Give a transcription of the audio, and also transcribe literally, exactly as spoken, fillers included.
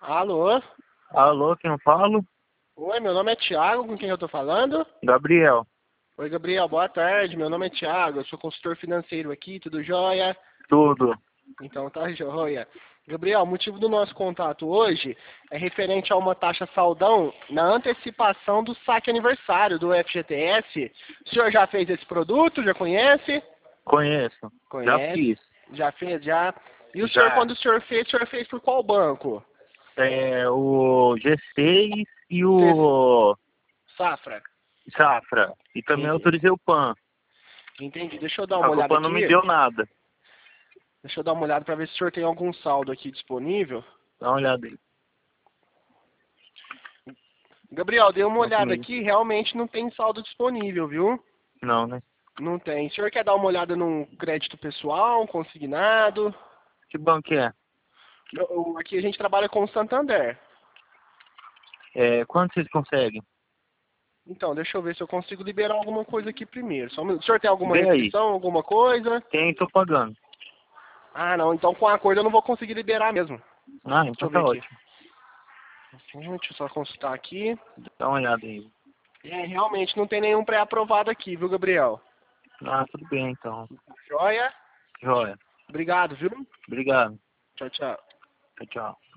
Alô? Alô, quem eu falo? Oi, meu nome é Thiago, com quem eu tô falando? Gabriel. Oi, Gabriel, boa tarde. Meu nome é Thiago, eu sou consultor financeiro aqui, tudo jóia? Tudo. Então tá jóia. Gabriel, o motivo do nosso contato hoje é referente a uma taxa saldão na antecipação do saque aniversário do F G T S. O senhor já fez esse produto? Já conhece? Conheço. Já Conhece? fiz. Já fez, já? E o senhor, Já. quando o senhor fez, o senhor fez por qual banco? É, o G seis e o Safra. Safra. E também Entendi. autorizei o PAN. Entendi. Deixa eu dar uma Só que o olhada PAN não me aqui. deu nada. Deixa eu dar uma olhada para ver se o senhor tem algum saldo aqui disponível. Dá uma olhada aí. Gabriel, dei uma Vamos olhada comigo. aqui, realmente não tem saldo disponível, viu? Não, né? Não tem. O senhor quer dar uma olhada num crédito pessoal, um consignado? Que banco que é? Eu- eu- Aqui a gente trabalha com o Santander. É, quanto vocês conseguem? Então, deixa eu ver se eu consigo liberar alguma coisa aqui primeiro. Só um minuto. O senhor tem alguma Vê aí. restrição, alguma coisa? Quem tô pagando? Ah, não. Então com a acordo eu não vou conseguir liberar mesmo. Ah, Deixa então eu ver tá aqui. ótimo. Deixa eu só consultar aqui. Dá uma olhada aí. É, realmente não tem nenhum pré-aprovado aqui, viu, Gabriel? Ah, tudo bem então. Joia? Joia. Obrigado, viu? Obrigado. Tchau, tchau. Tchau, tchau.